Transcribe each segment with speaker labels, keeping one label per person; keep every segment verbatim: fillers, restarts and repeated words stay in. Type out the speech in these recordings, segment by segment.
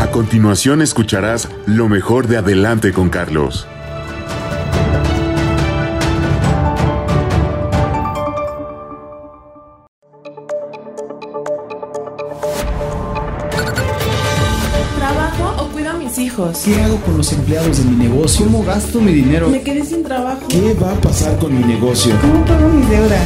Speaker 1: A continuación escucharás lo mejor de Adelante con Carlos.
Speaker 2: ¿Trabajo o cuido a mis hijos?
Speaker 3: ¿Qué hago con los empleados de mi negocio? ¿Cómo gasto mi dinero?
Speaker 2: Me quedé sin trabajo.
Speaker 3: ¿Qué va a pasar con mi negocio?
Speaker 2: ¿Cómo pago mis deudas?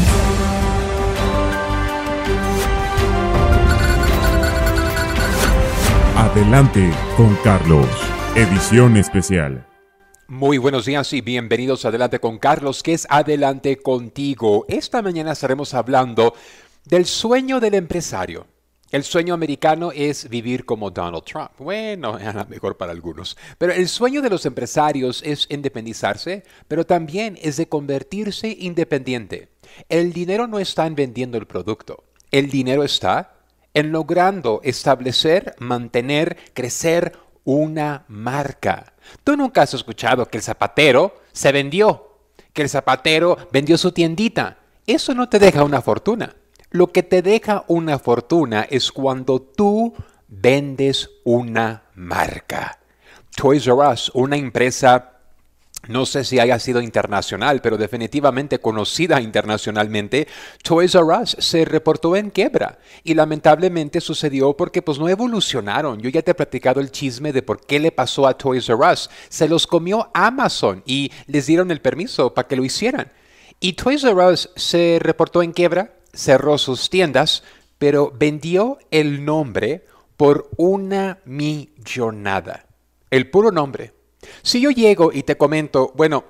Speaker 4: Adelante con Carlos, edición especial.
Speaker 5: Muy buenos días y bienvenidos a Adelante con Carlos, que es Adelante contigo. Esta mañana estaremos hablando del sueño del empresario. El sueño americano es vivir como Donald Trump. Bueno, a lo mejor para algunos. Pero el sueño de los empresarios es independizarse, pero también es de convertirse independiente. El dinero no está en vendiendo el producto. El dinero está en logrando establecer, mantener, crecer una marca. Tú nunca has escuchado que el zapatero se vendió, que el zapatero vendió su tiendita. Eso no te deja una fortuna. Lo que te deja una fortuna es cuando tú vendes una marca. Toys R Us, una empresa, no sé si haya sido internacional, pero definitivamente conocida internacionalmente, Toys R Us se reportó en quiebra y lamentablemente sucedió porque pues no evolucionaron. Yo ya te he platicado el chisme de por qué le pasó a Toys R Us. Se los comió Amazon y les dieron el permiso para que lo hicieran. Y Toys R Us se reportó en quiebra, cerró sus tiendas, pero vendió el nombre por una millonada. El puro nombre. Si yo llego y te comento, bueno,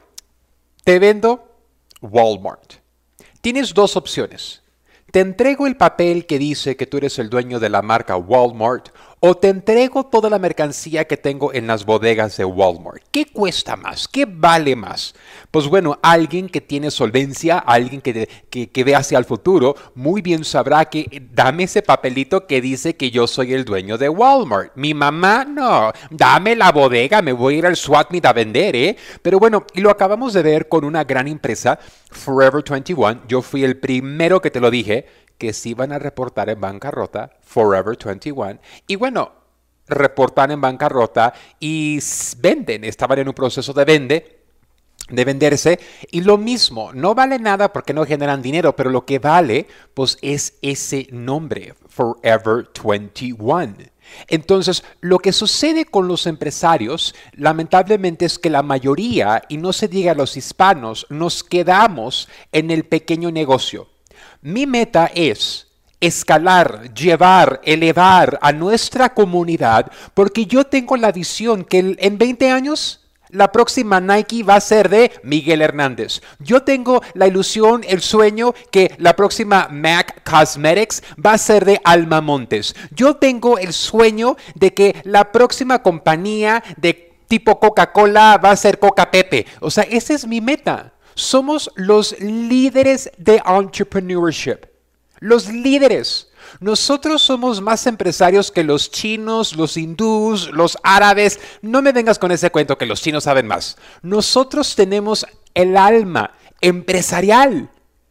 Speaker 5: te vendo Walmart. Tienes dos opciones. Te entrego el papel que dice que tú eres el dueño de la marca Walmart o te entrego toda la mercancía que tengo en las bodegas de Walmart. ¿Qué cuesta más? ¿Qué vale más? Pues bueno, alguien que tiene solvencia, alguien que, que, que ve hacia el futuro, muy bien sabrá que dame ese papelito que dice que yo soy el dueño de Walmart. Mi mamá, no, dame la bodega, me voy a ir al SWAT meet a vender, ¿eh? Pero bueno, y lo acabamos de ver con una gran empresa, Forever veintiuno. Yo fui el primero que te lo dije, que se iban a reportar en bancarrota, Forever veintiuno, y bueno, reportan en bancarrota y venden, estaban en un proceso de vende, de venderse, y lo mismo, no vale nada porque no generan dinero, pero lo que vale, pues es ese nombre, Forever veintiuno. Entonces, lo que sucede con los empresarios, lamentablemente, es que la mayoría, y no se diga los hispanos, nos quedamos en el pequeño negocio. Mi meta es escalar, llevar, elevar a nuestra comunidad, porque yo tengo la visión que en veinte años la próxima Nike va a ser de Miguel Hernández. Yo tengo la ilusión, el sueño que la próxima MAC Cosmetics va a ser de Alma Montes. Yo tengo el sueño de que la próxima compañía de tipo Coca-Cola va a ser Coca Pepe. O sea, esa es mi meta. Somos los líderes de entrepreneurship. Los líderes. Nosotros somos más empresarios que los chinos, los hindús, los árabes. No me vengas con ese cuento que los chinos saben más. Nosotros tenemos el alma empresarial.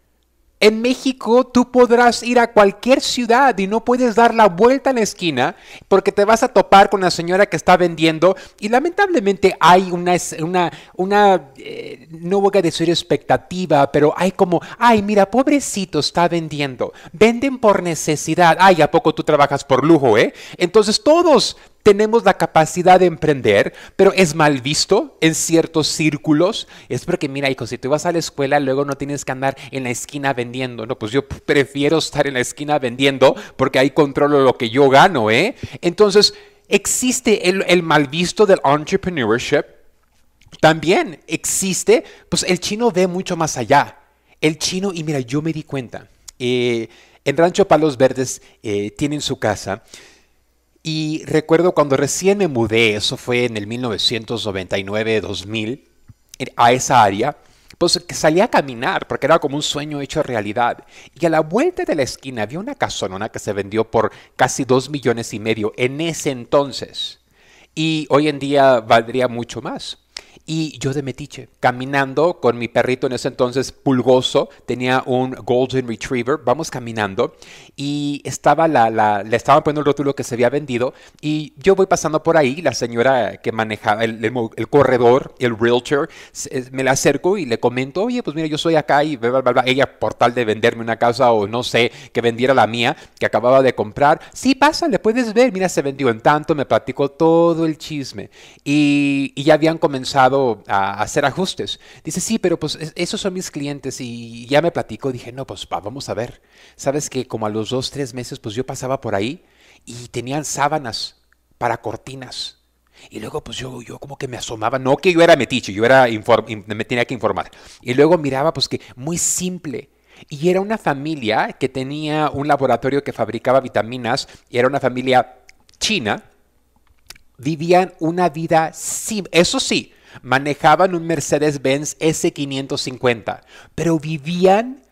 Speaker 5: En México tú podrás ir a cualquier ciudad y no puedes dar la vuelta en la esquina porque te vas a topar con la señora que está vendiendo y lamentablemente hay una, una, una eh, no voy a decir expectativa, pero hay como, ay mira, pobrecito está vendiendo, venden por necesidad, ay, ¿a poco tú trabajas por lujo, eh? Entonces todos tenemos la capacidad de emprender, pero es mal visto en ciertos círculos. Es porque, mira, hijo, si tú vas a la escuela, luego no tienes que andar en la esquina vendiendo. No, pues yo prefiero estar en la esquina vendiendo porque ahí controlo lo que yo gano, ¿eh? Entonces, existe el, el mal visto del entrepreneurship. También existe, pues el chino ve mucho más allá. El chino, y mira, yo me di cuenta, eh, en Rancho Palos Verdes eh, tienen su casa. Y recuerdo cuando recién me mudé, eso fue en el mil novecientos noventa y nueve, dos mil, a esa área, pues que salí a caminar porque era como un sueño hecho realidad. Y a la vuelta de la esquina había una casonona que se vendió por casi dos millones y medio en ese entonces. Y hoy en día valdría mucho más. Y yo de metiche, caminando con mi perrito en ese entonces pulgoso, tenía un Golden Retriever, vamos caminando y estaba la, la, le estaban poniendo el rótulo que se había vendido y yo voy pasando por ahí, la señora que manejaba el, el, el corredor, el realtor, me la acerco y le comento, oye, pues mira, yo soy acá y bla, bla, bla, bla. Ella por tal de venderme una casa o no sé, que vendiera la mía, que acababa de comprar, sí, pásale, puedes ver, mira, se vendió en tanto, me platicó todo el chisme y, y ya habían comenzado a hacer ajustes. Dice, sí, pero pues esos son mis clientes y ya me platicó. Dije, no, pues va, vamos a ver. Sabes que como a los dos, tres meses, pues yo pasaba por ahí y tenían sábanas para cortinas. Y luego pues yo, yo como que me asomaba, no que yo era metiche, yo era inform- me tenía que informar. Y luego miraba pues que muy simple. Y era una familia que tenía un laboratorio que fabricaba vitaminas y era una familia china. Vivían una vida simple, eso sí, manejaban un Mercedes-Benz ese quinientos cincuenta, pero vivían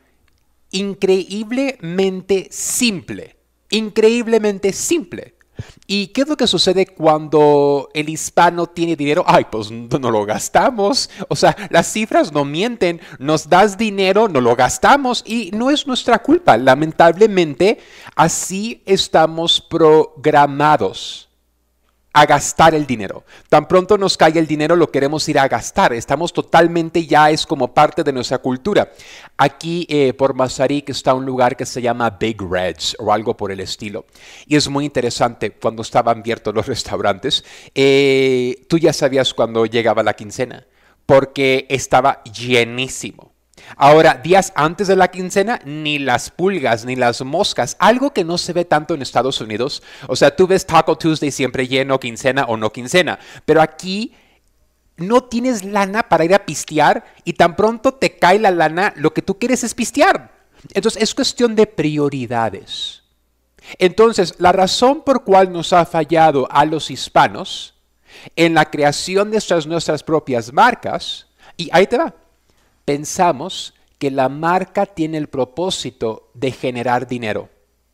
Speaker 5: increíblemente simple, increíblemente simple. ¿Y qué es lo que sucede cuando el hispano tiene dinero? Ay, pues no, no lo gastamos. O sea, las cifras no mienten. Nos das dinero, no lo gastamos y no es nuestra culpa. Lamentablemente, así estamos programados a gastar el dinero. Tan pronto nos cae el dinero, lo queremos ir a gastar. Estamos totalmente, ya es como parte de nuestra cultura. Aquí eh, por Mazarik está un lugar que se llama Big Reds o algo por el estilo. Y es muy interesante cuando estaban abiertos los restaurantes. Eh, tú ya sabías cuando llegaba la quincena porque estaba llenísimo. Ahora, días antes de la quincena, ni las pulgas, ni las moscas, algo que no se ve tanto en Estados Unidos. O sea, tú ves Taco Tuesday siempre lleno, quincena o no quincena, pero aquí no tienes lana para ir a pistear y tan pronto te cae la lana, lo que tú quieres es pistear. Entonces, es cuestión de prioridades. Entonces, la razón por cual nos ha fallado a los hispanos en la creación de nuestras, nuestras propias marcas, y ahí te va. Pensamos que la marca tiene el propósito de generar dinero.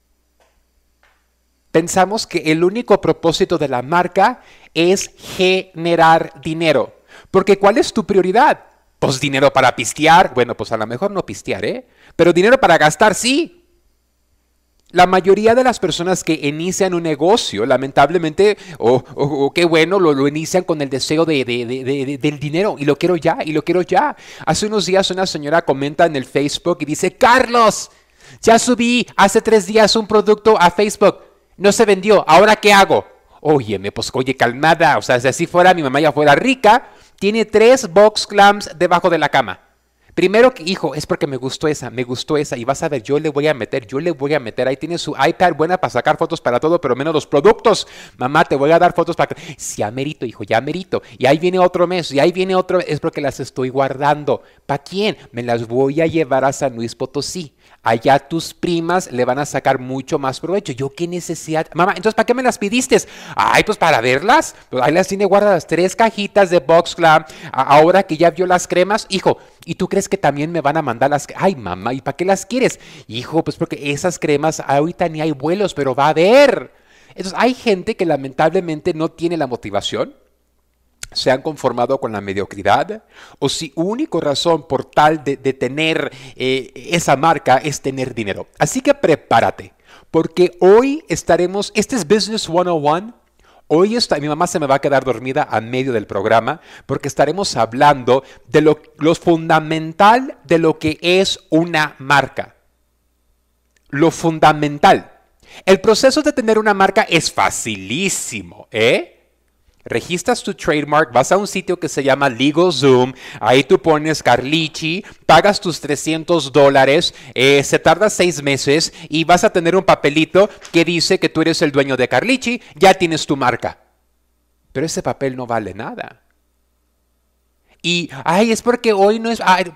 Speaker 5: Pensamos que el único propósito de la marca es generar dinero. Porque ¿cuál es tu prioridad? Pues dinero para pistear. Bueno, pues a lo mejor no pistear, ¿eh? Pero dinero para gastar, sí. La mayoría de las personas que inician un negocio, lamentablemente, o oh, oh, oh, qué bueno, lo, lo inician con el deseo de, de, de, de, de, del dinero y lo quiero ya, y lo quiero ya. Hace unos días una señora comenta en el Facebook y dice, Carlos, ya subí hace tres días un producto a Facebook, no se vendió, ¿ahora qué hago? Óyeme, pues oye, calmada, o sea, si así fuera mi mamá ya fuera rica, tiene tres box clams debajo de la cama. Primero, hijo, es porque me gustó esa, me gustó esa y vas a ver, yo le voy a meter, yo le voy a meter, ahí tiene su iPad buena para sacar fotos para todo, pero menos los productos. Mamá, te voy a dar fotos para que... Sí, ya merito, hijo, ya merito. Y ahí viene otro mes, y ahí viene otro, es porque las estoy guardando. ¿Para quién? Me las voy a llevar a San Luis Potosí. Allá tus primas le van a sacar mucho más provecho. ¿Yo qué necesidad? Mamá, ¿entonces para qué me las pidiste? Ay, pues para verlas. Pues ahí las tiene guardadas, tres cajitas de Box Glam. Ahora que ya vio las cremas, hijo, ¿y tú crees que también me van a mandar las... Ay, mamá, ¿y para qué las quieres? Hijo, pues porque esas cremas ahorita ni hay vuelos, pero va a haber. Entonces hay gente que lamentablemente no tiene la motivación, se han conformado con la mediocridad, o si única razón por tal de, de tener eh, esa marca es tener dinero. Así que prepárate, porque hoy estaremos, este es Business ciento uno, hoy está, mi mamá se me va a quedar dormida a medio del programa, porque estaremos hablando de lo, lo fundamental de lo que es una marca. Lo fundamental. El proceso de tener una marca es facilísimo, ¿eh? Registras tu trademark, vas a un sitio que se llama LegalZoom, ahí tú pones Carlichi, pagas tus trescientos dólares, eh, se tarda seis meses y vas a tener un papelito que dice que tú eres el dueño de Carlichi, ya tienes tu marca. Pero ese papel no vale nada. Y, ay, es porque hoy no es... Ay,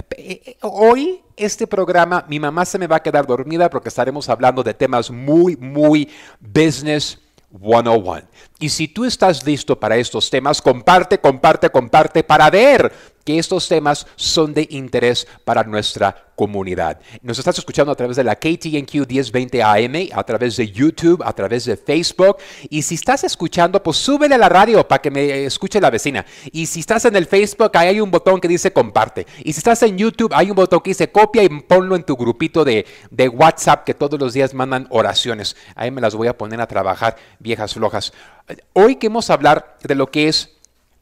Speaker 5: hoy este programa, mi mamá se me va a quedar dormida porque estaremos hablando de temas muy, muy business ciento uno. Y si tú estás listo para estos temas, comparte, comparte, comparte para ver que estos temas son de interés para nuestra comunidad. Nos estás escuchando a través de la K T N Q diez veinte A M, a través de YouTube, a través de Facebook. Y si estás escuchando, pues súbele a la radio para que me escuche la vecina. Y si estás en el Facebook, ahí hay un botón que dice comparte. Y si estás en YouTube, hay un botón que dice copia y ponlo en tu grupito de, de WhatsApp que todos los días mandan oraciones. Ahí me las voy a poner a trabajar, viejas flojas. Hoy queremos hablar de lo que es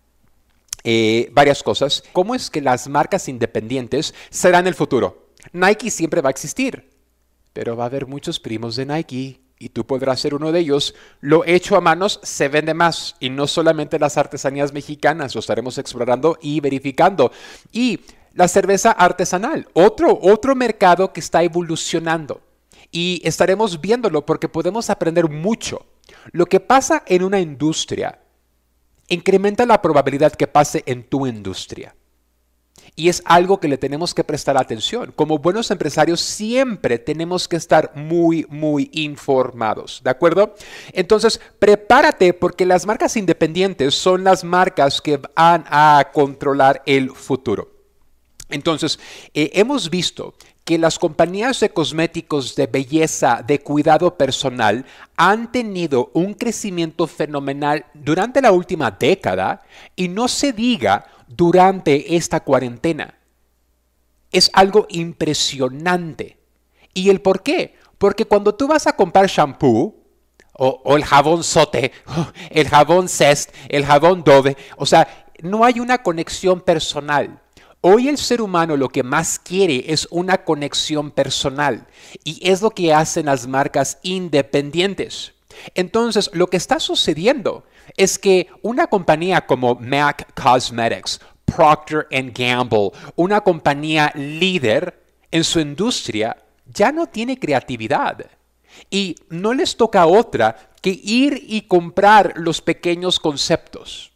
Speaker 5: Eh, varias cosas. ¿Cómo es que las marcas independientes serán el futuro? Nike siempre va a existir, pero va a haber muchos primos de Nike y tú podrás ser uno de ellos. Lo hecho a manos se vende más y no solamente las artesanías mexicanas, lo estaremos explorando y verificando. Y la cerveza artesanal, otro, otro mercado que está evolucionando y estaremos viéndolo porque podemos aprender mucho. Lo que pasa en una industria incrementa la probabilidad que pase en tu industria. Y es algo que le tenemos que prestar atención. Como buenos empresarios siempre tenemos que estar muy, muy informados. ¿De acuerdo? Entonces, prepárate porque las marcas independientes son las marcas que van a controlar el futuro. Entonces, eh, hemos visto que las compañías de cosméticos, de belleza, de cuidado personal han tenido un crecimiento fenomenal durante la última década y no se diga durante esta cuarentena. Es algo impresionante. ¿Y el por qué? Porque cuando tú vas a comprar shampoo o, o el jabón Sote, el jabón Zest, el jabón Dove, o sea, no hay una conexión personal. Hoy el ser humano lo que más quiere es una conexión personal y es lo que hacen las marcas independientes. Entonces, lo que está sucediendo es que una compañía como MAC Cosmetics, Procter and Gamble, una compañía líder en su industria, ya no tiene creatividad y no les toca otra que ir y comprar los pequeños conceptos.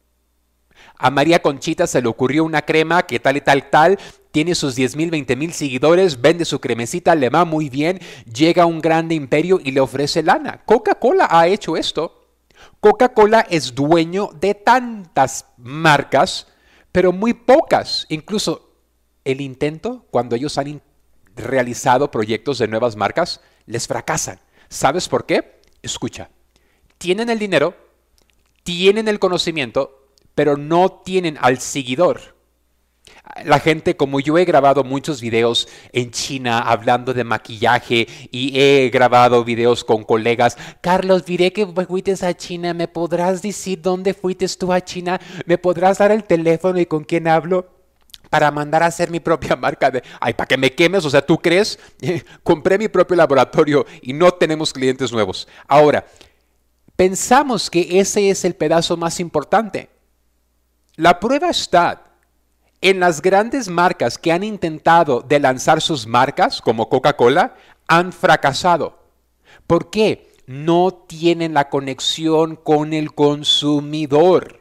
Speaker 5: A María Conchita se le ocurrió una crema que tal y tal, tal, tiene sus diez mil, veinte mil seguidores, vende su cremecita, le va muy bien, llega a un grande imperio y le ofrece lana. Coca-Cola ha hecho esto. Coca-Cola es dueño de tantas marcas, pero muy pocas. Incluso el intento, cuando ellos han realizado proyectos de nuevas marcas, les fracasan. ¿Sabes por qué? Escucha, tienen el dinero, tienen el conocimiento, pero no tienen al seguidor. La gente, como yo he grabado muchos videos en China hablando de maquillaje y he grabado videos con colegas. Carlos, diré que fuiste a China, ¿me podrás decir dónde fuiste tú a China? ¿Me podrás dar el teléfono y con quién hablo? Para mandar a hacer mi propia marca de... Ay, para que me quemes, o sea, ¿tú crees? Compré mi propio laboratorio y no tenemos clientes nuevos. Ahora, pensamos que ese es el pedazo más importante. La prueba está en las grandes marcas que han intentado de lanzar sus marcas, como Coca-Cola, han fracasado. ¿Por qué? No tienen la conexión con el consumidor.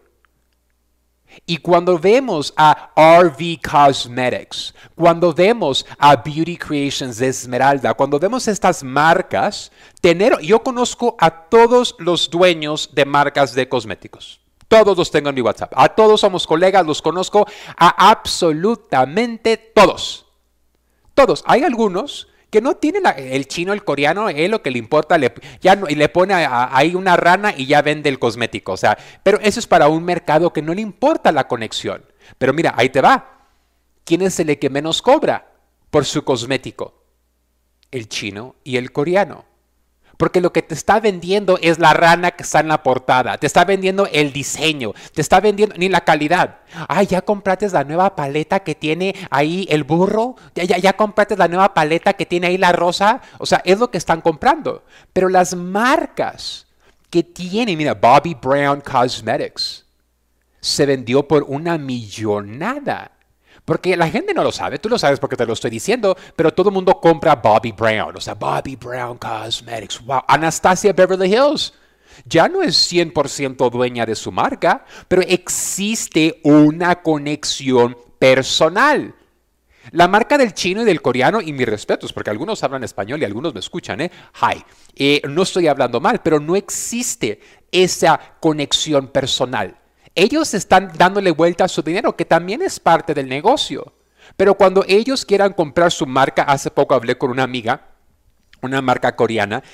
Speaker 5: Y cuando vemos a R V Cosmetics, cuando vemos a Beauty Creations de Esmeralda, cuando vemos estas marcas, tener, yo conozco a todos los dueños de marcas de cosméticos. Todos los tengo en mi WhatsApp. A todos somos colegas, los conozco a absolutamente todos. Todos. Hay algunos que no tienen la, el chino, el coreano, él lo que le importa, le, ya no, y le pone ahí una rana y ya vende el cosmético. O sea, pero eso es para un mercado que no le importa la conexión. Pero mira, ahí te va. ¿Quién es el que menos cobra por su cosmético? El chino y el coreano. Porque lo que te está vendiendo es la rana que está en la portada. Te está vendiendo el diseño. Te está vendiendo ni la calidad. Ay, ya compraste la nueva paleta que tiene ahí el burro. Ya, ya, ya compraste la nueva paleta que tiene ahí la rosa. O sea, es lo que están comprando. Pero las marcas que tienen, mira, Bobbi Brown Cosmetics se vendió por una millonada. Porque la gente no lo sabe, tú lo sabes porque te lo estoy diciendo, pero todo el mundo compra Bobbi Brown, o sea, Bobbi Brown Cosmetics, wow, Anastasia Beverly Hills. Ya no es cien por ciento dueña de su marca, pero existe una conexión personal. La marca del chino y del coreano, y mis respetos, porque algunos hablan español y algunos me escuchan, ¿eh? Hi. Eh, no estoy hablando mal, pero no existe esa conexión personal. Ellos están dándole vuelta a su dinero, que también es parte del negocio. Pero cuando ellos quieran comprar su marca, hace poco hablé con una amiga, una marca coreana,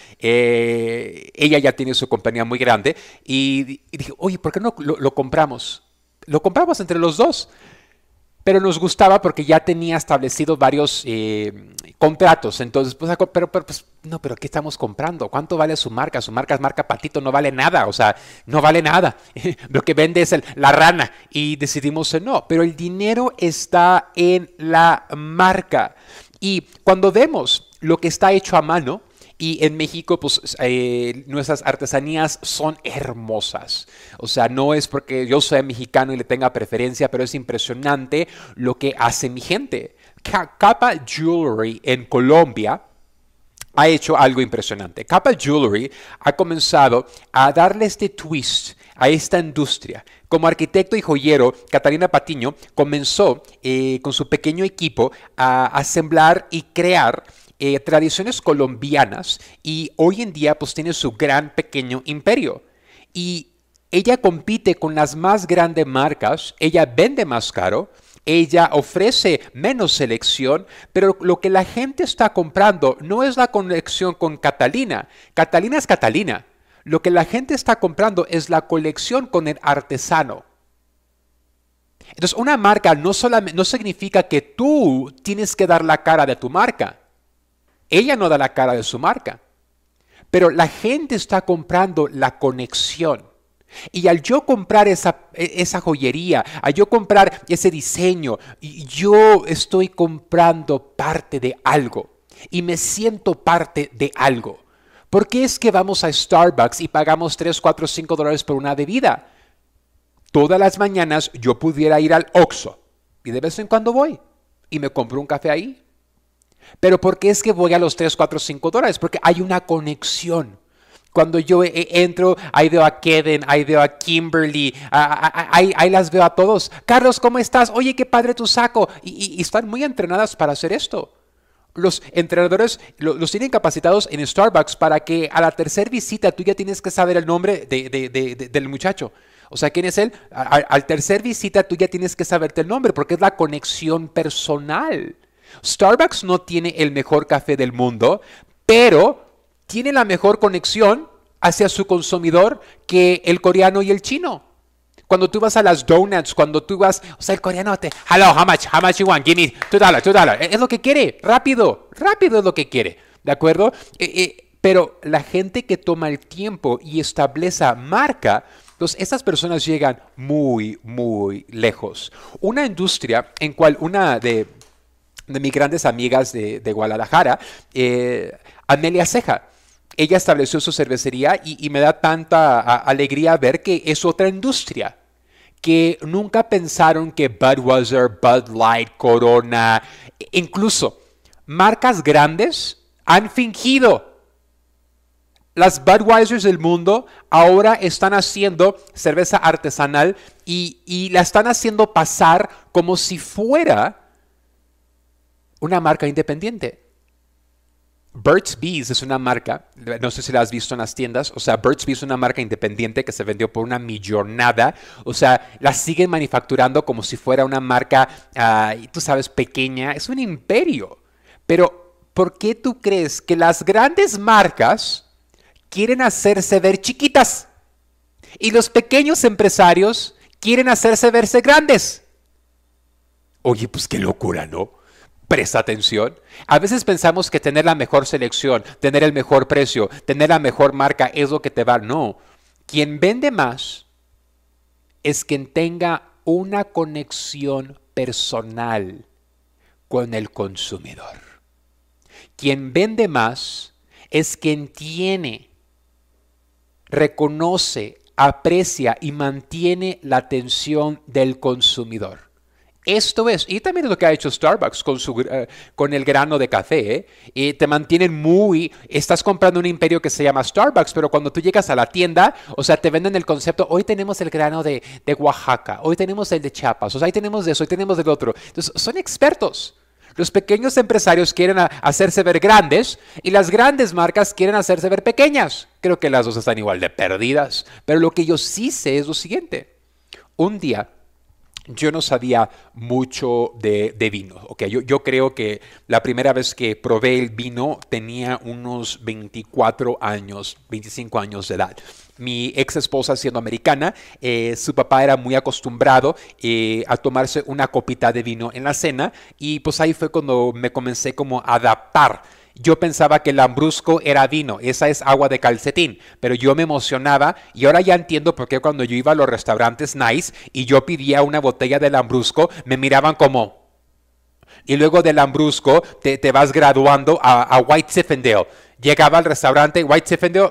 Speaker 5: eh, ella ya tiene su compañía muy grande, y, y dije, oye, ¿por qué no lo, lo compramos? Lo compramos entre los dos. Pero nos gustaba porque ya tenía establecido varios eh, contratos. Entonces, pues, pero, pero, pues, no, pero ¿qué estamos comprando? ¿Cuánto vale su marca? Su marca es marca Patito, no vale nada. O sea, no vale nada. Lo que vende es el, la rana. Y decidimos que no. Pero el dinero está en la marca. Y cuando vemos lo que está hecho a mano, y en México, pues, eh, nuestras artesanías son hermosas. O sea, no es porque yo soy mexicano y le tenga preferencia, pero es impresionante lo que hace mi gente. Capa Jewelry en Colombia ha hecho algo impresionante. Capa Jewelry ha comenzado a darle este twist a esta industria. Como arquitecto y joyero, Catalina Patiño comenzó eh, con su pequeño equipo a asemblar y crear Eh, tradiciones colombianas, y hoy en día pues tiene su gran pequeño imperio, y ella compite con las más grandes marcas, ella vende más caro, ella ofrece menos selección, pero lo que la gente está comprando no es la conexión con Catalina. Catalina es Catalina. Lo que la gente está comprando es la colección con el artesano. Entonces, una marca no solamente no significa que tú tienes que dar la cara de tu marca. Ella no da la cara de su marca, pero la gente está comprando la conexión. Y al yo comprar esa, esa joyería, al yo comprar ese diseño, yo estoy comprando parte de algo y me siento parte de algo. ¿Por qué es que vamos a Starbucks y pagamos tres, cuatro, cinco dólares por una bebida? Todas las mañanas yo pudiera ir al Oxxo y de vez en cuando voy y me compro un café ahí. Pero ¿por qué es que voy a los tres, cuatro, cinco dólares? Porque hay una conexión. Cuando yo entro, ahí veo a Kevin, ahí veo a Kimberly, ahí, ahí las veo a todos. Carlos, ¿cómo estás? Oye, qué padre tu saco. Y, y, y están muy entrenadas para hacer esto. Los entrenadores los, los tienen capacitados en Starbucks para que a la tercera visita tú ya tienes que saber el nombre de, de, de, de, del muchacho. O sea, ¿quién es él? Al, al tercer visita tú ya tienes que saberte el nombre porque es la conexión personal. Starbucks no tiene el mejor café del mundo, pero tiene la mejor conexión hacia su consumidor que el coreano y el chino. Cuando tú vas a las donuts, cuando tú vas, o sea, el coreano te, hello, how much, how much you want, give me two dollars, two dollars. Es lo que quiere, rápido, rápido es lo que quiere, ¿de acuerdo? Eh, eh, pero la gente que toma el tiempo y establece marca, entonces esas personas llegan muy, muy lejos. Una industria en cual una de... de mis grandes amigas de, de Guadalajara, eh, Amelia Ceja. Ella estableció su cervecería y, y me da tanta a, alegría ver que es otra industria, que nunca pensaron que Budweiser, Bud Light, Corona, incluso marcas grandes han fingido. Las Budweisers del mundo ahora están haciendo cerveza artesanal y, y la están haciendo pasar como si fuera una marca independiente. Burt's Bees es una marca, no sé si la has visto en las tiendas, o sea, Burt's Bees es una marca independiente que se vendió por una millonada, o sea, la siguen manufacturando como si fuera una marca, uh, tú sabes, pequeña, es un imperio. Pero, ¿por qué tú crees que las grandes marcas quieren hacerse ver chiquitas y los pequeños empresarios quieren hacerse verse grandes? Oye, pues qué locura, ¿no? Presta atención. A veces pensamos que tener la mejor selección, tener el mejor precio, tener la mejor marca es lo que te va. No. Quien vende más es quien tenga una conexión personal con el consumidor. Quien vende más es quien tiene, reconoce, aprecia y mantiene la atención del consumidor. Esto es, y también es lo que ha hecho Starbucks con, su, uh, con el grano de café, ¿eh? Y te mantienen muy, estás comprando un imperio que se llama Starbucks, pero cuando tú llegas a la tienda, o sea, te venden el concepto, hoy tenemos el grano de, de Oaxaca, hoy tenemos el de Chiapas, o sea, ahí tenemos de eso, hoy tenemos del otro. Entonces, son expertos. Los pequeños empresarios quieren a- hacerse ver grandes y las grandes marcas quieren hacerse ver pequeñas. Creo que las dos están igual de perdidas. Pero lo que yo sí sé es lo siguiente. Un día yo no sabía mucho de, de vino. Okay, yo, yo creo que la primera vez que probé el vino tenía unos veinticuatro años, veinticinco años de edad. Mi ex esposa, siendo americana, eh, su papá era muy acostumbrado eh, a tomarse una copita de vino en la cena y pues ahí fue cuando me comencé como a adaptar. Yo pensaba que el lambrusco era vino, esa es agua de calcetín, pero yo me emocionaba y ahora ya entiendo por qué cuando yo iba a los restaurantes nice y yo pedía una botella de lambrusco, me miraban como... Y luego del lambrusco te, te vas graduando a, a White Zinfandel. Llegaba al restaurante White Zinfandel...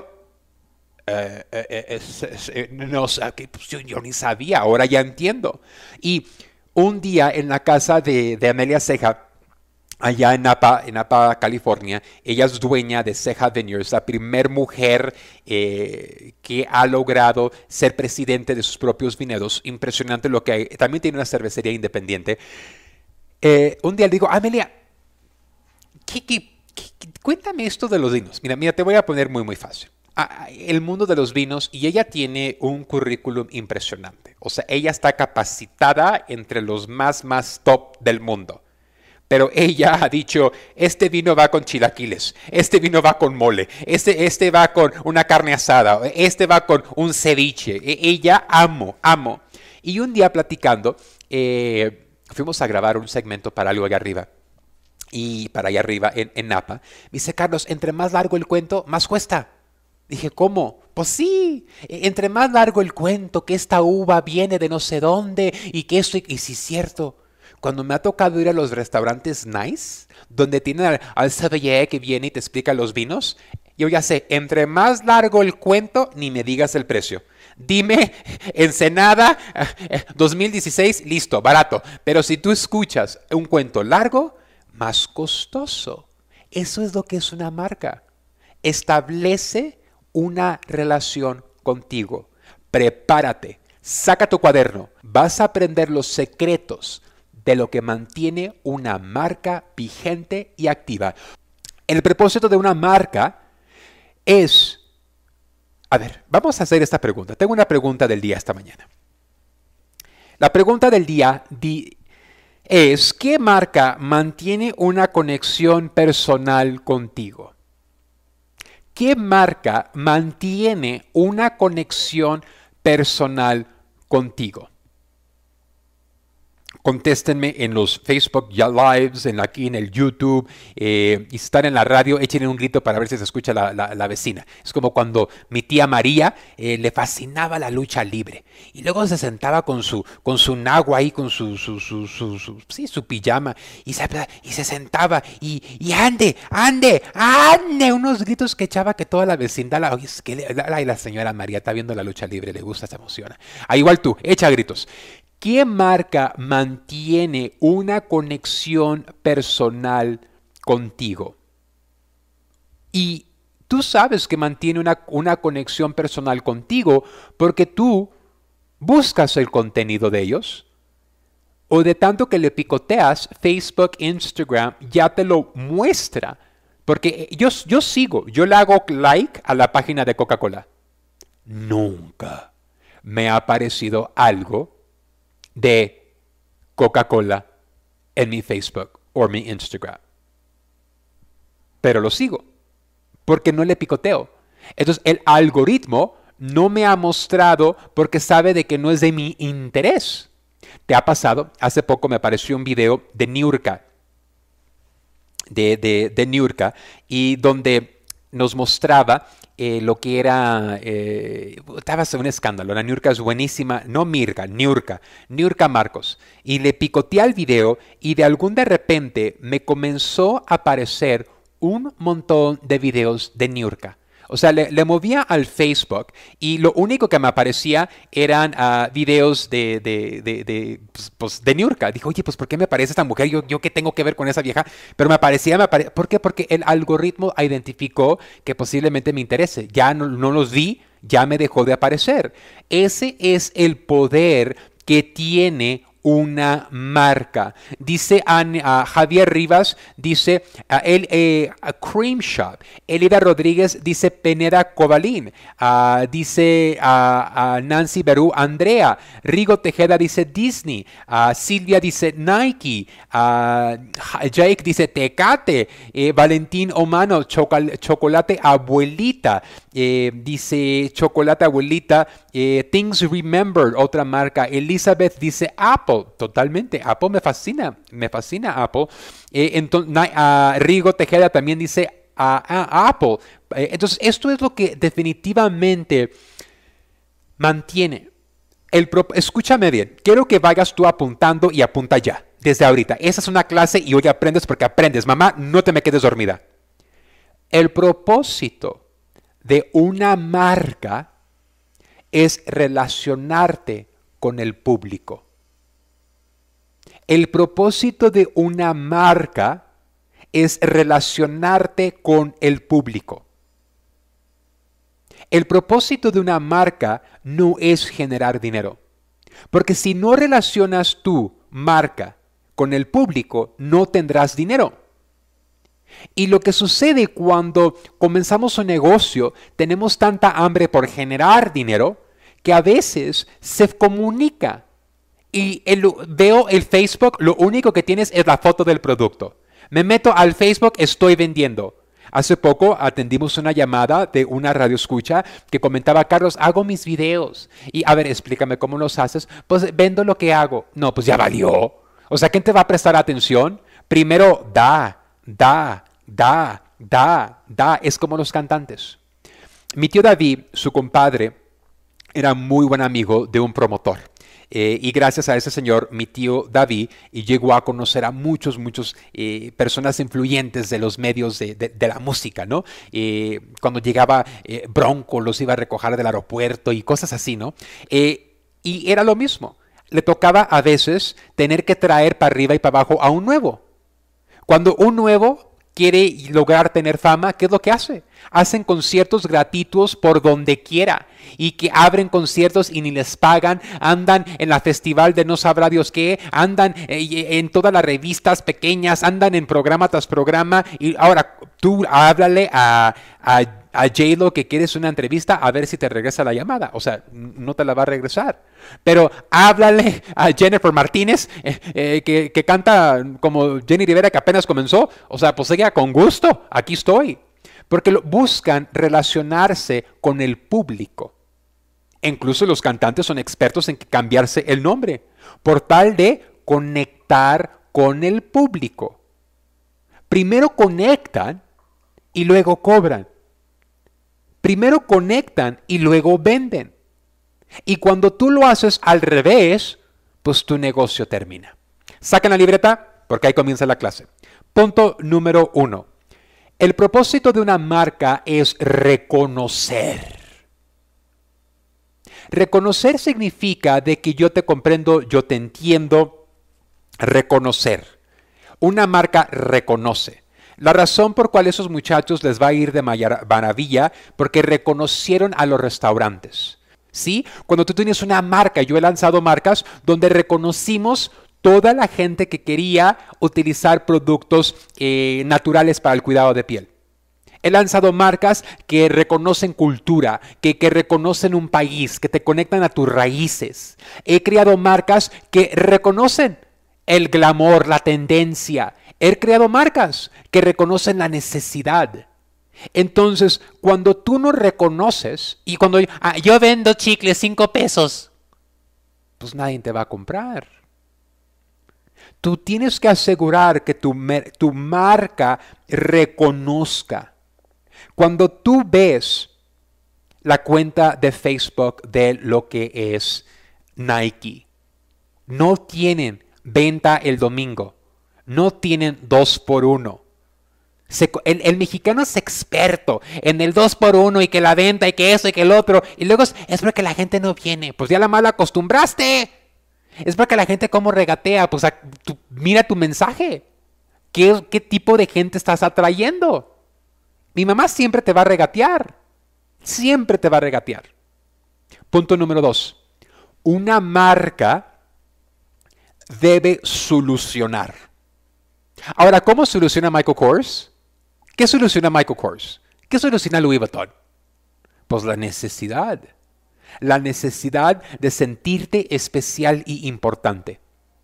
Speaker 5: Eh, eh, eh, es- es- eh, no, o sea, que, pues, yo, yo ni sabía, ahora ya entiendo. Y un día en la casa de, de Amelia Ceja, allá en Napa, en Napa, California, ella es dueña de Ceja Vineyards, la primer mujer eh, que ha logrado ser presidente de sus propios viñedos. Impresionante lo que hay. También tiene una cervecería independiente. Eh, un día le digo, Amelia, ¿qué, qué- qué- qué- cuéntame esto de los vinos. Mira, mira, te voy a poner muy, muy fácil. Ah, el mundo de los vinos, y ella tiene un currículum impresionante. O sea, ella está capacitada entre los más, más top del mundo. Pero ella ha dicho, este vino va con chilaquiles, este vino va con mole, este, este va con una carne asada, este va con un ceviche. E- Ella amo, amo. Y un día platicando, eh, fuimos a grabar un segmento para algo allá arriba. Y para allá arriba, en, en Napa. Me dice, Carlos, entre más largo el cuento, más cuesta. Dije, ¿cómo? Pues sí, e- entre más largo el cuento, que esta uva viene de no sé dónde y que esto, y, y sí es cierto. Cuando me ha tocado ir a los restaurantes nice, donde tienen al, al sommelier que viene y te explica los vinos, yo ya sé, entre más largo el cuento, ni me digas el precio. Dime, Ensenada, eh, dos mil dieciséis, listo, barato. Pero si tú escuchas un cuento largo, más costoso. Eso es lo que es una marca. Establece una relación contigo. Prepárate, saca tu cuaderno. Vas a aprender los secretos de lo que mantiene una marca vigente y activa. El propósito de una marca es... A ver, vamos a hacer esta pregunta. Tengo una pregunta del día esta mañana. La pregunta del día di- es, ¿qué marca mantiene una conexión personal contigo? ¿Qué marca mantiene una conexión personal contigo? Contéstenme en los Facebook ya Lives, en aquí en el YouTube, eh, y si están en la radio, échenle un grito para ver si se escucha la, la- la vecina. Es como cuando mi tía María eh, le fascinaba la lucha libre. Y luego se sentaba con su, con su nagua ahí, con su, su, su, su, su- sí, su pijama, y se, y se sentaba, y, y ande, ande, ande, unos gritos que echaba que toda la vecindad, la, oye, es que le- la, la señora María está viendo la lucha libre, le gusta, se emociona. Ah, igual tú, echa gritos. ¿Qué marca mantiene una conexión personal contigo? Y tú sabes que mantiene una, una conexión personal contigo porque tú buscas el contenido de ellos. O de tanto que le picoteas, Facebook, Instagram ya te lo muestra. Porque yo, yo sigo, yo le hago like a la página de Coca-Cola. Nunca me ha aparecido algo de Coca-Cola en mi Facebook o mi Instagram. Pero lo sigo, porque no le picoteo. Entonces el algoritmo no me ha mostrado porque sabe de que no es de mi interés. ¿Te ha pasado? Hace poco me apareció un video de Niurka, de, de, de Niurka, y donde nos mostraba eh, lo que era, eh, estaba un escándalo. La Niurka es buenísima, no Mirka, Niurka, Niurka Marcos. Y le picoteé al video y de algún de repente me comenzó a aparecer un montón de videos de Niurka. O sea, le, le movía al Facebook y lo único que me aparecía eran uh, videos de, de, de, de, pues, pues, de Niurka. Dije, oye, pues ¿por qué me aparece esta mujer? ¿Yo, yo qué tengo que ver con esa vieja? Pero me aparecía, me apare... ¿por qué? Porque el algoritmo identificó que posiblemente me interese. Ya no, no los vi, ya me dejó de aparecer. Ese es el poder que tiene una marca. Dice a, a Javier Rivas, dice a él, eh, a Cream Shop. Elida Rodríguez dice Peneda Cobalín. Uh, dice a, a Nancy Berú, Andrea. Rigo Tejeda dice Disney. Uh, Silvia dice Nike. Uh, Jake dice Tecate. Eh, Valentín Omano, chocal, chocolate abuelita. Eh, dice chocolate abuelita. Eh, Things Remembered, otra marca. Elizabeth dice Apple. Totalmente. Apple me fascina. Me fascina Apple. Eh, entonces, uh, Rigo Tejeda también dice uh, uh, Apple. Eh, entonces, esto es lo que definitivamente mantiene. El pro- Escúchame bien. Quiero que vayas tú apuntando y apunta ya. Desde ahorita. Esa es una clase y hoy aprendes porque aprendes. Mamá, no te me quedes dormida. El propósito de una marca es relacionarte con el público. El propósito de una marca es relacionarte con el público. El propósito de una marca no es generar dinero. Porque si no relacionas tu marca con el público, no tendrás dinero. Y lo que sucede cuando comenzamos un negocio, tenemos tanta hambre por generar dinero que a veces se comunica. Y el, veo el Facebook, lo único que tienes es la foto del producto. Me meto al Facebook, estoy vendiendo. Hace poco atendimos una llamada de una radioescucha que comentaba, Carlos, hago mis videos. Y a ver, explícame cómo los haces. Pues vendo lo que hago. No, pues ya valió. O sea, ¿quién te va a prestar atención? Primero, da, da, da, da, da. Es como los cantantes. Mi tío David, su compadre, era muy buen amigo de un promotor. Eh, y gracias a ese señor, mi tío David, y llegó a conocer a muchos, muchos eh, personas influyentes de los medios de, de, de la música, ¿no? Eh, cuando llegaba eh, Bronco, los iba a recoger del aeropuerto y cosas así, ¿no? Eh, y era lo mismo. Le tocaba a veces tener que traer para arriba y para abajo a un nuevo. Cuando un nuevo quiere lograr tener fama, ¿qué es lo que hace? Hacen conciertos gratuitos por donde quiera y que abren conciertos y ni les pagan, andan en la festival de no sabrá Dios qué, andan en todas las revistas pequeñas, andan en programa tras programa y ahora tú háblale a, a, a J-Lo que quieres una entrevista a ver si te regresa la llamada, o sea, no te la va a regresar, pero háblale a Jennifer Martínez eh, eh, que, que canta como Jenny Rivera que apenas comenzó, o sea, pues ella con gusto, aquí estoy. Porque lo, buscan relacionarse con el público. Incluso los cantantes son expertos en cambiarse el nombre por tal de conectar con el público. Primero conectan y luego cobran. Primero conectan y luego venden. Y cuando tú lo haces al revés, pues tu negocio termina. Sacan la libreta porque ahí comienza la clase. Punto número uno. El propósito de una marca es reconocer. Reconocer significa de que yo te comprendo, yo te entiendo. Reconocer. Una marca reconoce. La razón por cual esos muchachos les va a ir de maravilla, porque reconocieron a los restaurantes. ¿Sí? Cuando tú tienes una marca, yo he lanzado marcas donde reconocimos toda la gente que quería utilizar productos eh, naturales para el cuidado de piel. He lanzado marcas que reconocen cultura, que, que reconocen un país, que te conectan a tus raíces. He creado marcas que reconocen el glamour, la tendencia. He creado marcas que reconocen la necesidad. Entonces, cuando tú no reconoces, y cuando ah, yo vendo chicles cinco pesos, pues nadie te va a comprar. Tú tienes que asegurar que tu, tu marca reconozca. Cuando tú ves la cuenta de Facebook de lo que es Nike, no tienen venta el domingo, no tienen dos por uno. Se, el, el mexicano es experto en el dos por uno y que la venta y que eso y que el otro. Y luego es, es porque la gente no viene. Pues ya la mal acostumbraste. Es porque la gente como regatea, pues a, tu, mira tu mensaje. ¿Qué, ¿Qué tipo de gente estás atrayendo? Mi mamá siempre te va a regatear. Siempre te va a regatear. Punto número dos. Una marca debe solucionar. Ahora, ¿cómo soluciona Michael Kors? ¿Qué soluciona Michael Kors? ¿Qué soluciona Louis Vuitton? Pues la necesidad. La necesidad de sentirte especial y importante.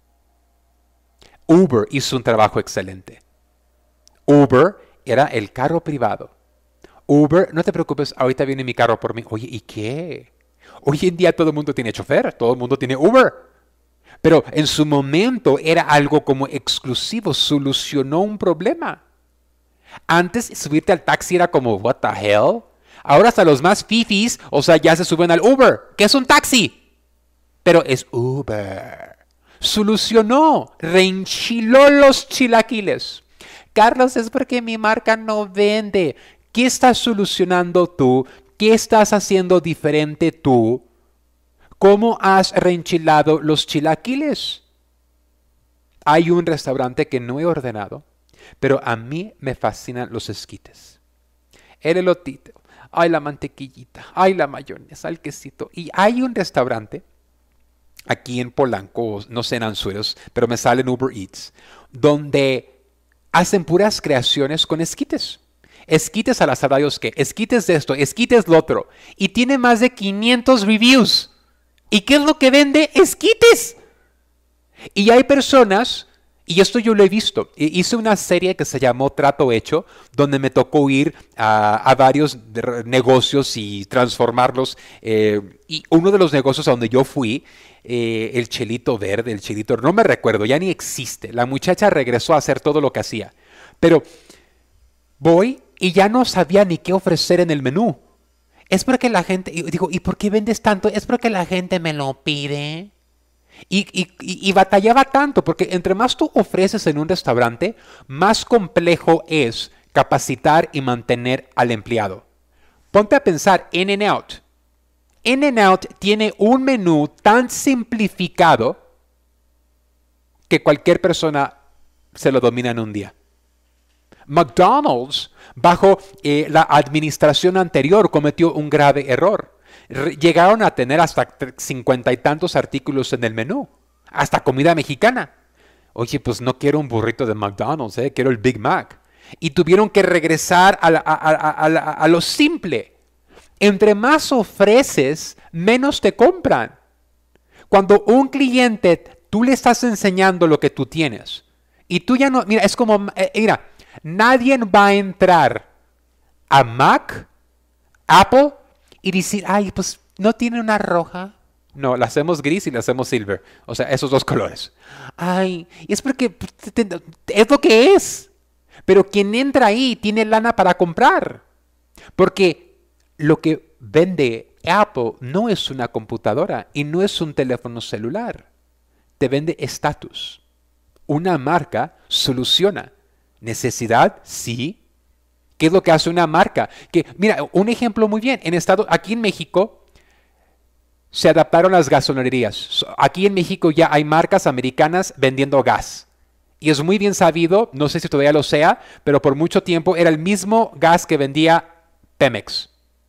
Speaker 5: Uber hizo un trabajo excelente. Uber era el carro privado. Uber, no te preocupes, ahorita viene mi carro por mí. Oye, ¿y qué? Hoy en día todo el mundo tiene chofer, todo el mundo tiene Uber. Pero en su momento era algo como exclusivo, solucionó un problema. Antes subirte al taxi era como, what the hell? Ahora hasta los más fifis, o sea, ya se suben al Uber, que es un taxi. Pero es Uber. Solucionó, reenchiló los chilaquiles. Carlos, es porque mi marca no vende. ¿Qué estás solucionando tú? ¿Qué estás haciendo diferente tú? ¿Cómo has reenchilado los chilaquiles? Hay un restaurante que no he ordenado, pero a mí me fascinan los esquites. El elotito, ay la mantequillita, ay la mayonesa, el quesito. Y hay un restaurante aquí en Polanco, no sé en Anzuelos, pero me sale en Uber Eats, donde hacen puras creaciones con esquites. Esquites a las sabrá Dios qué, esquites de esto, esquites lo otro. Y tiene más de quinientos reviews. ¿Y qué es lo que vende? Esquites. Y hay personas, y esto yo lo he visto, hice una serie que se llamó Trato Hecho, donde me tocó ir a, a varios negocios y transformarlos. Eh, y uno de los negocios a donde yo fui, eh, el Chelito Verde, el Chelito, no me recuerdo, ya ni existe. La muchacha regresó a hacer todo lo que hacía. Pero voy y ya no sabía ni qué ofrecer en el menú. Es porque la gente, y digo, ¿y por qué vendes tanto? Es porque la gente me lo pide. Y, y, y, y batallaba tanto, porque entre más tú ofreces en un restaurante, más complejo es capacitar y mantener al empleado. Ponte a pensar, In-N-Out. In-N-Out tiene un menú tan simplificado que cualquier persona se lo domina en un día. McDonald's, bajo eh, la administración anterior, cometió un grave error. Re- llegaron a tener hasta cincuenta y tantos artículos en el menú, hasta comida mexicana. Oye, pues no quiero un burrito de McDonald's, eh, quiero el Big Mac. Y tuvieron que regresar a, la, a, a, a, a, a lo simple. Entre más ofreces, menos te compran. Cuando un cliente, tú le estás enseñando lo que tú tienes, y tú ya no, mira, es como, eh, mira, nadie va a entrar a Mac, Apple y decir, ay, pues no tiene una roja. No, la hacemos gris y la hacemos silver. O sea, esos dos colores. Ay, y es porque es lo que es. Pero quien entra ahí tiene lana para comprar. Porque lo que vende Apple no es una computadora y no es un teléfono celular. Te vende estatus. Una marca soluciona. ¿Necesidad? Sí. ¿Qué es lo que hace una marca? Que, mira, un ejemplo muy bien. En estado, aquí en México se adaptaron las gasolinerías. Aquí en México ya hay marcas americanas vendiendo gas. Y es muy bien sabido, no sé si todavía lo sea, pero por mucho tiempo era el mismo gas que vendía Pemex.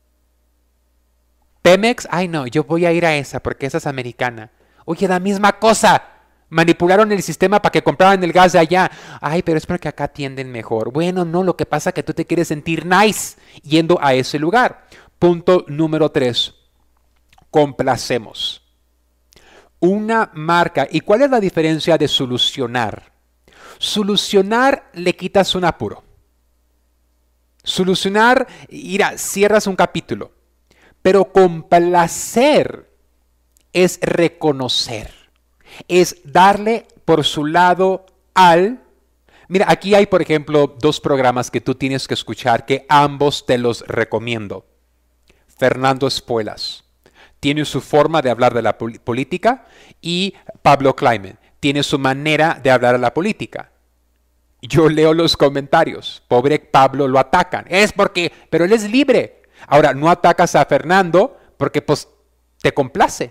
Speaker 5: Pemex, ay no, yo voy a ir a esa porque esa es americana. Oye, la misma cosa. Manipularon el sistema para que compraran el gas de allá. Ay, pero es porque acá atienden mejor. Bueno, no, lo que pasa es que tú te quieres sentir nice yendo a ese lugar. Punto número tres. Complacemos. Una marca. ¿Y cuál es la diferencia de solucionar? Solucionar le quitas un apuro. Solucionar, mira, cierras un capítulo. Pero complacer es reconocer. Es darle por su lado al... Mira, aquí hay, por ejemplo, dos programas que tú tienes que escuchar que ambos te los recomiendo. Fernando Espuelas tiene su forma de hablar de la pol- política y Pablo Kleiman tiene su manera de hablar de la política. Yo leo los comentarios. Pobre Pablo, lo atacan. Es porque... Pero él es libre. Ahora, no atacas a Fernando porque pues te complace.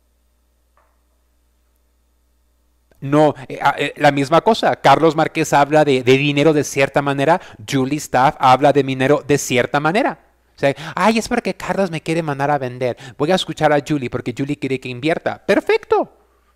Speaker 5: No, eh, eh, la misma cosa. Carlos Márquez habla de, de dinero de cierta manera. Julie Staff habla de dinero de cierta manera. O sea, ay, es porque Carlos me quiere mandar a vender. Voy a escuchar a Julie porque Julie quiere que invierta. Perfecto.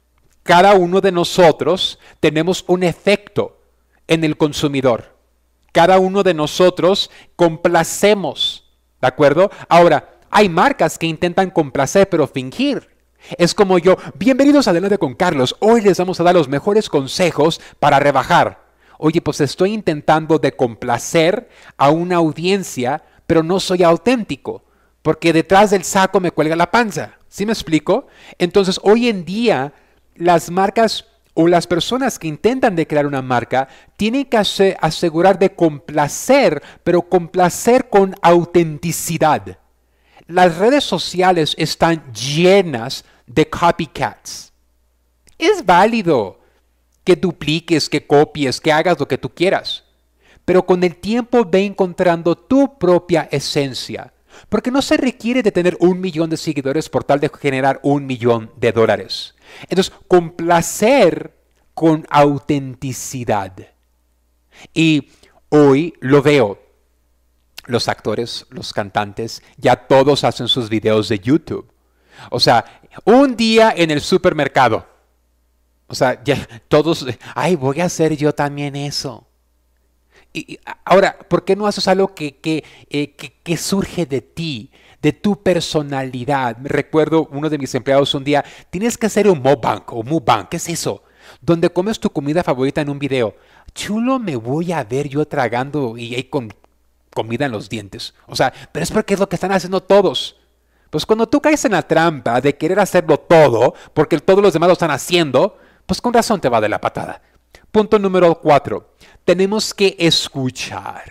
Speaker 5: cada uno de nosotros tenemos un efecto en el consumidor. Cada uno de nosotros complacemos, ¿de acuerdo? Ahora, hay marcas que intentan complacer pero fingir. Es como yo, bienvenidos a Adelante con Carlos, hoy les vamos a dar los mejores consejos para rebajar. Oye, pues estoy intentando de complacer a una audiencia, pero no soy auténtico, porque detrás del saco me cuelga la panza. ¿Sí me explico? Entonces, hoy en día, las marcas o las personas que intentan de crear una marca tienen que asegurar de complacer, pero complacer con autenticidad. Las redes sociales están llenas de copycats. Es válido que dupliques, que copies, que hagas lo que tú quieras, pero con el tiempo ve encontrando tu propia esencia, porque no se requiere de tener un millón de seguidores por tal de generar un millón de dólares. Entonces, complacer con autenticidad. Y hoy lo veo. Los actores, los cantantes, ya todos hacen sus videos de YouTube. O sea, un día en el supermercado. O sea, ya todos, ay, voy a hacer yo también eso. Y, y ahora, ¿por qué no haces algo que, que, eh, que, que surge de ti, de tu personalidad? Me recuerdo uno de mis empleados un día, tienes que hacer un mukbang o mukbang, ¿qué es eso? Donde comes tu comida favorita en un video. Chulo, me voy a ver yo tragando y, y con comida en los dientes. O sea, pero es porque es lo que están haciendo todos. Pues cuando tú caes en la trampa de querer hacerlo todo, porque todos los demás lo están haciendo, pues con razón te va de la patada. Punto número cuatro. Tenemos que escuchar.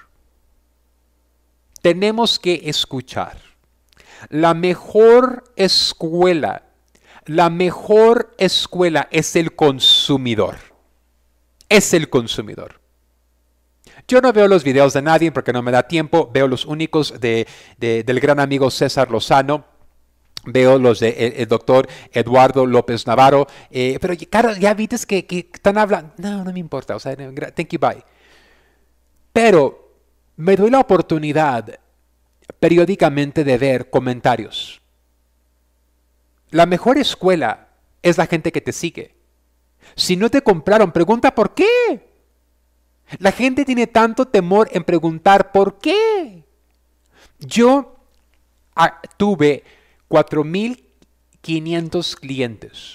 Speaker 5: Tenemos que escuchar. La mejor escuela, la mejor escuela es el consumidor. Es el consumidor. Yo no veo los videos de nadie porque no me da tiempo. Veo los únicos de, de, del gran amigo César Lozano. Veo los del de el doctor Eduardo López Navarro. Eh, pero, Carlos, ya viste que, que están hablando. No, no me importa. O sea, thank you, bye. Pero me doy la oportunidad periódicamente de ver comentarios. La mejor escuela es la gente que te sigue. Si no te compraron, pregunta por qué. La gente tiene tanto temor en preguntar por qué. Yo ah, tuve cuatro mil quinientos clientes.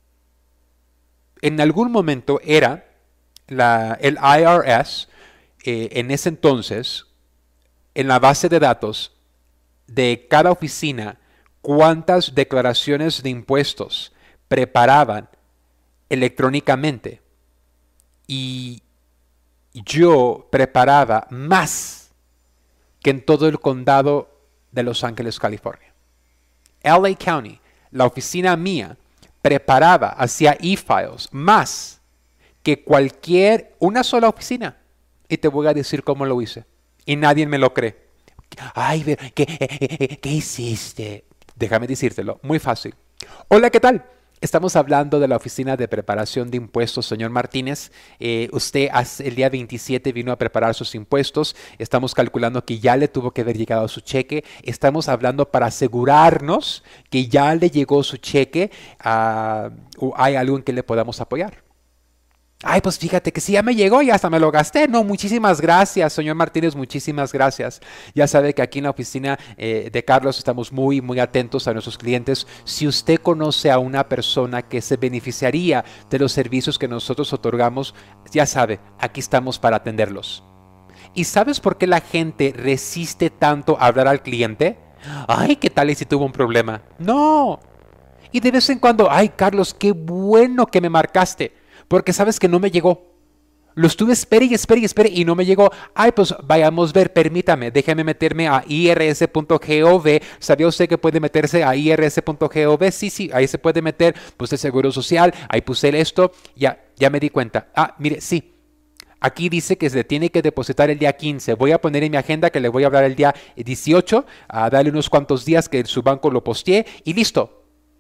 Speaker 5: En algún momento era la, el I R S, eh, en ese entonces, en la base de datos de cada oficina, cuántas declaraciones de impuestos preparaban electrónicamente. Y yo preparaba más que en todo el condado de Los Ángeles, California. L A County, la oficina mía, preparaba, hacía e-files más que cualquier, una sola oficina. Y te voy a decir cómo lo hice. Y nadie me lo cree. Ay, ¿qué, qué, qué hiciste? Déjame decírtelo, muy fácil. Hola, ¿qué tal? Estamos hablando de la Oficina de Preparación de Impuestos, señor Martínez. Eh, usted hace, el día veintisiete vino a preparar sus impuestos. Estamos calculando que ya le tuvo que haber llegado su cheque. Estamos hablando para asegurarnos que ya le llegó su cheque uh, o hay algo en que le podamos apoyar. Ay, pues fíjate que sí, ya me llegó y hasta me lo gasté. No, muchísimas gracias, señor Martínez, muchísimas gracias. Ya sabe que aquí en la oficina eh, de Carlos estamos muy, muy atentos a nuestros clientes. Si usted conoce a una persona que se beneficiaría de los servicios que nosotros otorgamos, ya sabe, aquí estamos para atenderlos. ¿Y sabes por qué la gente resiste tanto a hablar al cliente? Ay, ¿qué tal y si tuvo un problema? No. Y de vez en cuando, ay, Carlos, qué bueno que me marcaste. Porque sabes que no me llegó. Lo estuve espere y espere y espere y no me llegó. Ay, pues vayamos a ver, permítame, déjeme meterme a I R S punto gov. ¿Sabía usted que puede meterse a I R S punto gov? Sí, sí, ahí se puede meter. Puse el Seguro Social, ahí puse esto, ya, ya me di cuenta. Ah, mire, sí. Aquí dice que se tiene que depositar el día quince. Voy a poner en mi agenda que le voy a hablar el día dieciocho, a darle unos cuantos días que su banco lo postee y listo.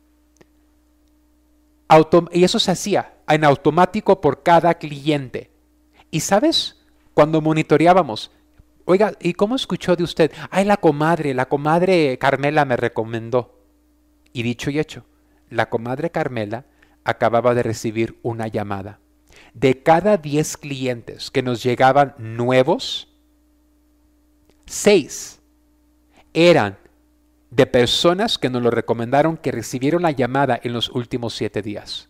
Speaker 5: Autom- y eso se hacía en automático por cada cliente. ¿Y sabes? Cuando monitoreábamos, oiga, ¿y cómo escuchó de usted? Ay, la comadre, la comadre Carmela me recomendó. Y dicho y hecho, la comadre Carmela acababa de recibir una llamada. De cada diez clientes que nos llegaban nuevos, seis eran de personas que nos lo recomendaron que recibieron la llamada en los últimos siete días.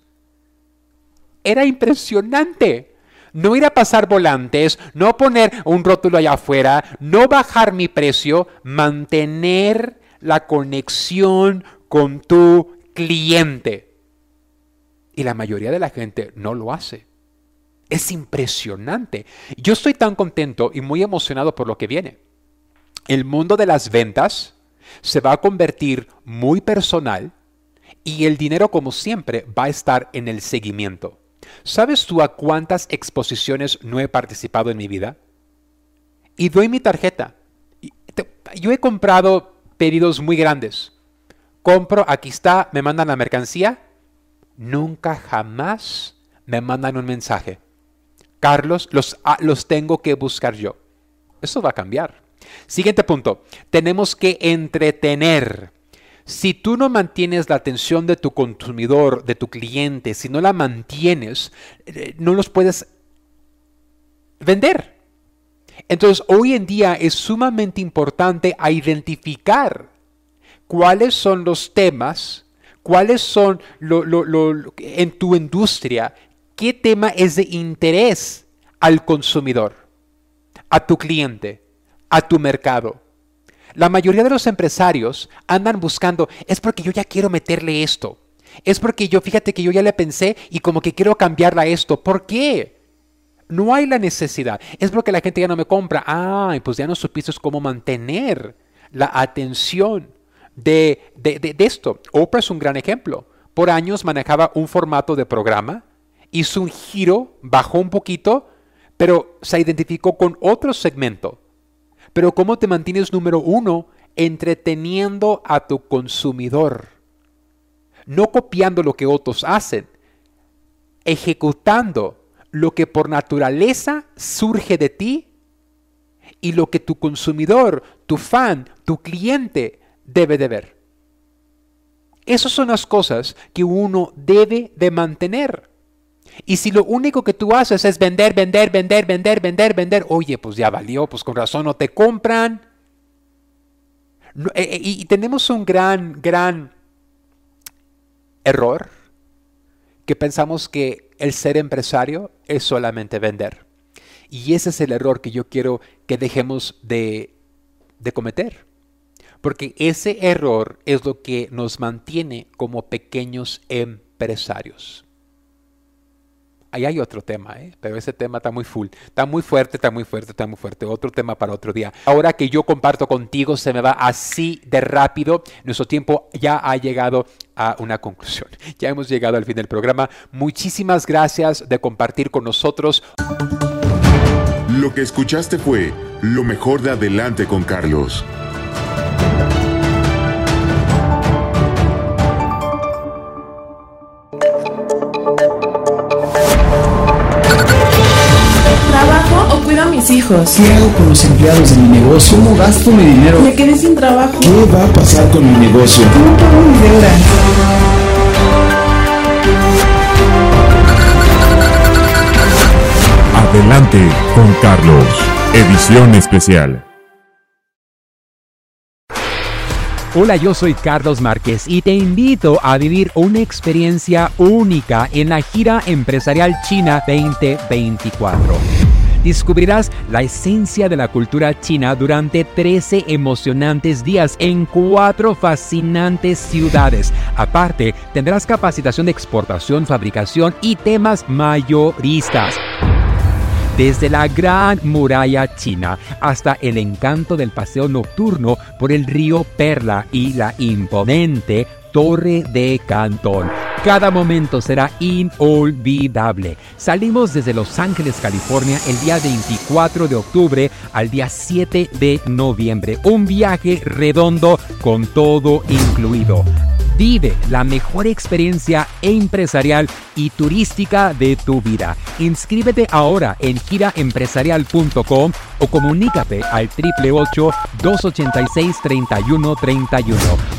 Speaker 5: Era impresionante. No ir a pasar volantes, no poner un rótulo allá afuera, no bajar mi precio, mantener la conexión con tu cliente. Y la mayoría de la gente no lo hace. Es impresionante. Yo estoy tan contento y muy emocionado por lo que viene. El mundo de las ventas se va a convertir muy personal y el dinero, como siempre, va a estar en el seguimiento. ¿Sabes tú a cuántas exposiciones no he participado en mi vida? Y doy mi tarjeta. Yo he comprado pedidos muy grandes. Compro, aquí está, me mandan la mercancía. Nunca jamás me mandan un mensaje. Carlos, los, ah, los tengo que buscar yo. Eso va a cambiar. Siguiente punto. Tenemos que entretener. Si tú no mantienes la atención de tu consumidor, de tu cliente, si no la mantienes, no los puedes vender. Entonces, hoy en día es sumamente importante a identificar cuáles son los temas, cuáles son lo, lo, lo, en tu industria, qué tema es de interés al consumidor, a tu cliente, a tu mercado. La mayoría de los empresarios andan buscando, es porque yo ya quiero meterle esto. Es porque yo, fíjate que yo ya le pensé y como que quiero cambiarla a esto. ¿Por qué? No hay la necesidad. Es porque la gente ya no me compra. Ah, pues ya no supiste cómo mantener la atención de, de, de, de esto. Oprah es un gran ejemplo. Por años manejaba un formato de programa, hizo un giro, bajó un poquito, pero se identificó con otro segmento. Pero ¿cómo te mantienes número uno? Entreteniendo a tu consumidor. No copiando lo que otros hacen. Ejecutando lo que por naturaleza surge de ti y lo que tu consumidor, tu fan, tu cliente debe de ver. Esas son las cosas que uno debe de mantener. Y si lo único que tú haces es vender, vender, vender, vender, vender, vender, oye, pues ya valió, pues con razón no te compran. No, eh, y, y tenemos un gran, gran error, que pensamos que el ser empresario es solamente vender. Y ese es el error que yo quiero que dejemos de, de cometer. Porque ese error es lo que nos mantiene como pequeños empresarios. Ahí hay otro tema, ¿eh? Pero ese tema está muy full, está muy fuerte, está muy fuerte, está muy fuerte. Otro tema para otro día. Ahora que yo comparto contigo, se me va así de rápido. Nuestro tiempo ya ha llegado a una conclusión. Ya hemos llegado al fin del programa. Muchísimas gracias de compartir con nosotros.
Speaker 1: Lo que escuchaste fue lo mejor de Adelante con Carlos.
Speaker 2: ¿Trabajo o cuido a mis hijos?
Speaker 3: ¿Qué hago con los empleados de mi negocio? ¿Cómo gasto mi dinero?
Speaker 2: Me quedé sin trabajo.
Speaker 3: ¿Qué va a pasar con mi negocio?
Speaker 2: ¿Cómo pago mi deuda?
Speaker 4: Adelante con Carlos, edición especial.
Speaker 6: Hola, yo soy Carlos Márquez y te invito a vivir una experiencia única en la Gira Empresarial China veinte veinticuatro. Descubrirás la esencia de la cultura china durante trece emocionantes días en cuatro fascinantes ciudades. Aparte, tendrás capacitación de exportación, fabricación y temas mayoristas. Desde la Gran Muralla China hasta el encanto del paseo nocturno por el río Perla y la imponente Torre de Cantón. Cada momento será inolvidable. Salimos desde Los Ángeles, California, el día veinticuatro de octubre al día siete de noviembre. Un viaje redondo con todo incluido. Vive la mejor experiencia empresarial y turística de tu vida. Inscríbete ahora en gira empresarial punto com o comunícate al triple ocho, dos ochenta y seis, treinta y uno treinta y uno.